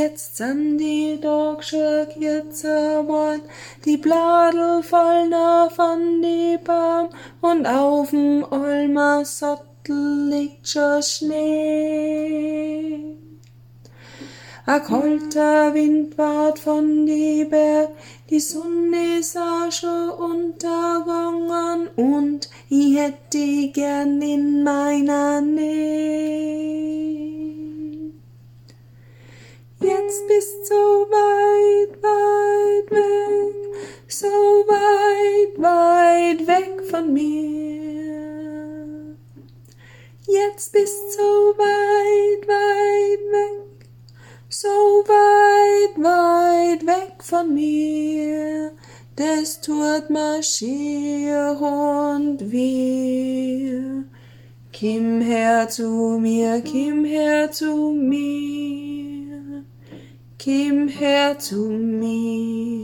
Jetzt sind die Dogsche Kirzerborn, die Bladel fallen von die Baum und auf'm Olmer Sottel liegt schon Schnee. A kalter Wind ward von die Berg, die Sonne ist auch schon untergegangen und ich hätt die gern in meiner Nähe. Jetzt bist so weit, weit weg, so weit, weit weg von mir. Jetzt bist so weit, weit weg, so weit, weit weg von mir. Das tut mir schier und weh. Komm her zu mir, komm her zu mir. Komm her zu mir.